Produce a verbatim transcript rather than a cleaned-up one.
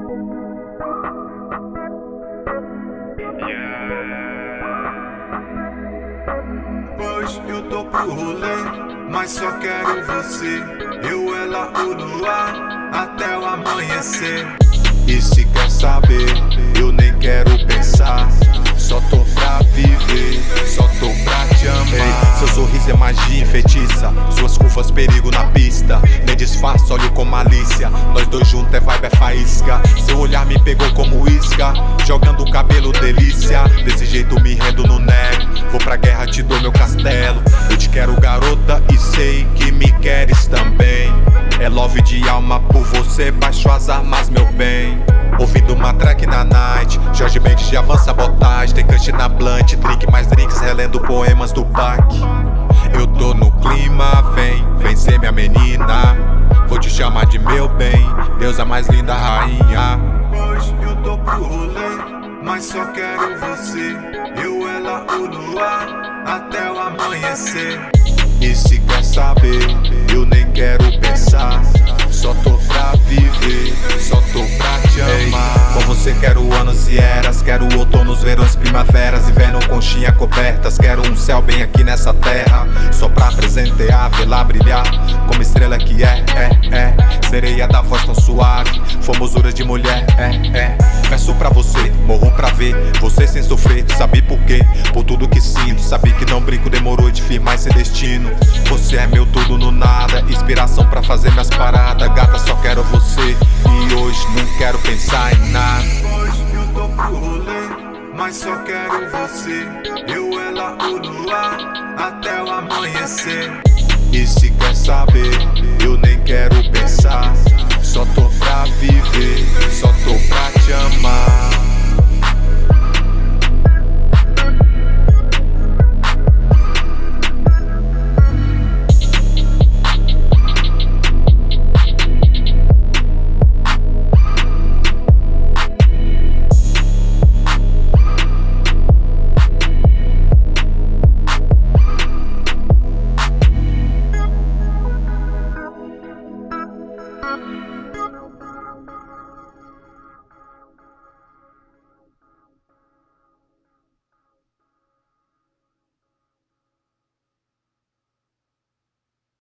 Hoje eu tô pro rolê, mas só quero você. Eu, ela, o luar, até o amanhecer. E se quer saber, eu nem quero pensar. Só tô pra viver, só tô pra te amar. Ei, seu sorriso é magia enfeitiça, suas curvas perigo na pista. Nem disfarça, olho com malícia. Nós dois juntos é vibe, é faísca. Seu olhar me pegou como isca, jogando o cabelo delícia. Desse jeito me rendo no nego, vou pra guerra, te dou meu castelo. Eu te quero garota e sei que me queres também. É love de alma por você, baixo as armas meu bem. Ouvindo uma track na night, Jorge Mendes de avança sabotagem. Tem crush na blunt, drink mais drinks, relendo poemas do Pac. Eu tô no clima, vem, vem ser minha menina. Vou te chamar de meu bem, deusa mais linda, rainha. Hoje eu tô pro rolê, mas só quero você. Eu, ela, o luar, até o amanhecer. E se quer saber, eu nem quero pensar. Só tô pra viver, só tô pra te amar. Com você quero anos e eras, quero outonos, verões, primaveras, inverno, conchinha cobertas. Quero um céu bem aqui nessa terra, só pra presentear, vê-la brilhar como estrela que é, é, é. Sereia da voz tão suave, formosura de mulher, é, é. Peço pra você, morro pra ver você sem sofrer, sabe por quê? Por tudo que sinto, sabe que não brinco, demorou de firmar esse destino. Você é meu tudo no nada, inspiração pra fazer minhas paradas. Gata, só quero você e hoje não quero pensar em nada. Hoje eu tô pro rolê, mas só quero você. Eu, ela, o luar, até o amanhecer. E se quer saber,